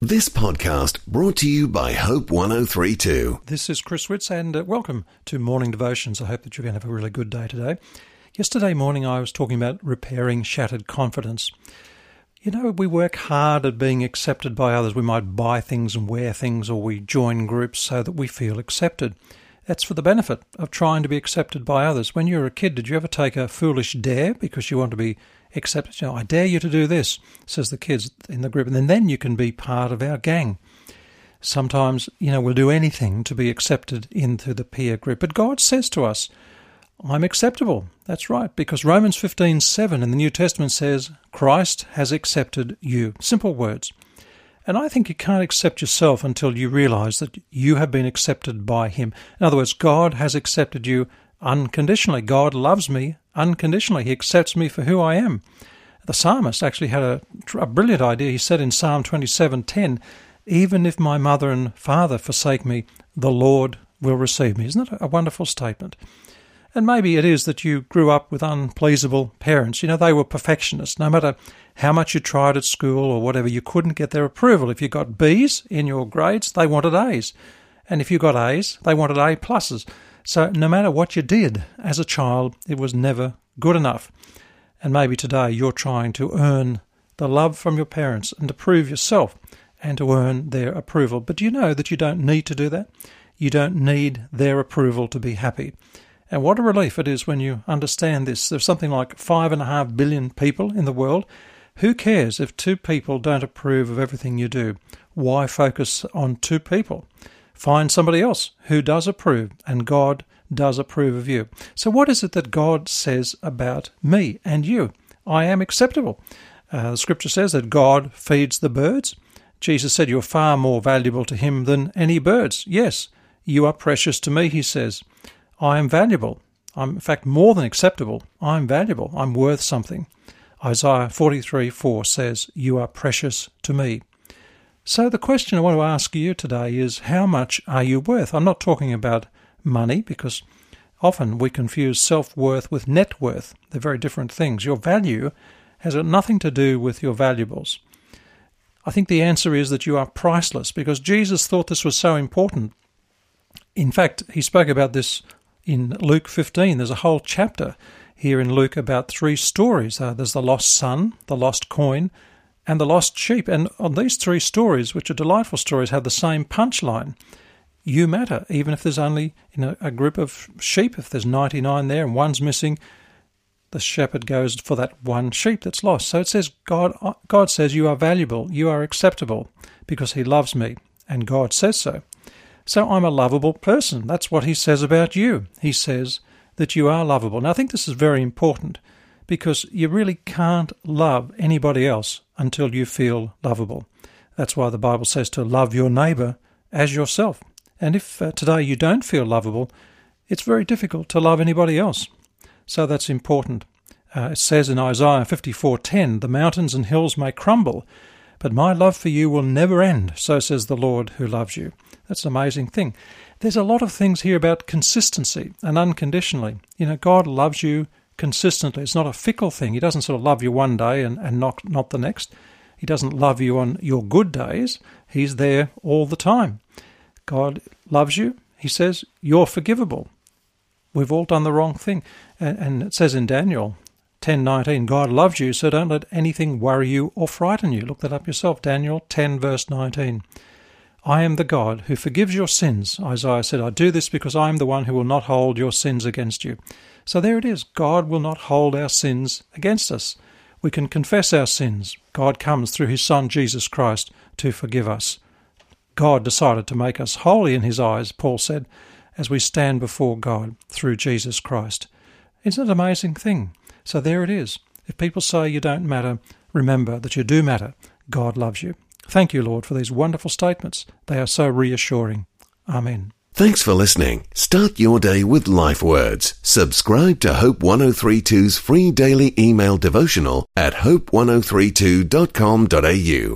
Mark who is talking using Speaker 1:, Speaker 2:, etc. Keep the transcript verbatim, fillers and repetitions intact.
Speaker 1: This podcast brought to you by Hope one oh three two.
Speaker 2: This is Chris Witts, and uh, welcome to Morning Devotions. I hope that you're going to have a really good day today. Yesterday morning I was talking about repairing shattered confidence. You know, we work hard at being accepted by others. We might buy things and wear things, or we join groups so that we feel accepted. That's for the benefit of trying to be accepted by others. When you were a kid, did you ever take a foolish dare because you want to be accepted? You know, I dare you to do this, says the kids in the group, and then, then you can be part of our gang. Sometimes, you know, we'll do anything to be accepted into the peer group. But God says to us, I'm acceptable. That's right, because Romans fifteen seven in the New Testament says, Christ has accepted you. Simple words. And I think you can't accept yourself until you realise that you have been accepted by Him. In other words, God has accepted you unconditionally. God loves me unconditionally. He accepts me for who I am. The psalmist actually had a, a brilliant idea. He said in Psalm twenty-seven ten, even if my mother and father forsake me, the Lord will receive me. Isn't that a wonderful statement? And maybe it is that you grew up with unpleasable parents. You know, they were perfectionists. No matter how much you tried at school or whatever, you couldn't get their approval. If you got B's in your grades, they wanted A's. And if you got A's, they wanted A pluses. So no matter what you did as a child, it was never good enough. And maybe today you're trying to earn the love from your parents and to prove yourself and to earn their approval. But do you know that you don't need to do that? You don't need their approval to be happy. And what a relief it is when you understand this. There's something like five and a half billion people in the world. Who cares if two people don't approve of everything you do? Why focus on two people? Find somebody else who does approve, and God does approve of you. So what is it that God says about me and you? I am acceptable. Uh, the scripture says that God feeds the birds. Jesus said you're far more valuable to Him than any birds. Yes, you are precious to me, He says. I am valuable. I'm, in fact, more than acceptable. I'm valuable. I'm worth something. Isaiah forty-three four says, you are precious to me. So the question I want to ask you today is, how much are you worth? I'm not talking about money, because often we confuse self-worth with net worth. They're very different things. Your value has nothing to do with your valuables. I think the answer is that you are priceless, because Jesus thought this was so important. In fact, He spoke about this in Luke fifteen. There's a whole chapter here in Luke about three stories. Uh, there's the lost son, the lost coin, and the lost sheep. And on these three stories, which are delightful stories, have the same punchline. You matter, even if there's only you know, a group of sheep. If there's ninety-nine there and one's missing, the shepherd goes for that one sheep that's lost. So it says, God, God says you are valuable, you are acceptable, because He loves me, and God says so. So I'm a lovable person. That's what He says about you. He says that you are lovable. Now, I think this is very important, because you really can't love anybody else until you feel lovable. That's why the Bible says to love your neighbour as yourself. And if uh, today you don't feel lovable, it's very difficult to love anybody else. So that's important. Uh, it says in Isaiah fifty-four ten, the mountains and hills may crumble, but my love for you will never end, so says the Lord who loves you. That's an amazing thing. There's a lot of things here about consistency and unconditionally. You know, God loves you consistently. It's not a fickle thing. He doesn't sort of love you one day and, and not, not the next. He doesn't love you on your good days. He's there all the time. God loves you. He says you're forgivable. We've all done the wrong thing. And, and it says in Daniel ten nineteen, God loves you, so don't let anything worry you or frighten you. Look that up yourself, Daniel ten verse nineteen. I am the God who forgives your sins. Isaiah said, I do this because I am the one who will not hold your sins against you. So there it is. God will not hold our sins against us. We can confess our sins. God comes through His Son, Jesus Christ, to forgive us. God decided to make us holy in His eyes, Paul said, as we stand before God through Jesus Christ. Isn't it an amazing thing? So there it is. If people say you don't matter, remember that you do matter. God loves you. Thank you, Lord, for these wonderful statements. They are so reassuring. Amen.
Speaker 1: Thanks for listening. Start your day with Life Words. Subscribe to Hope one oh three two's free daily email devotional at hope one oh three two dot com dot a u.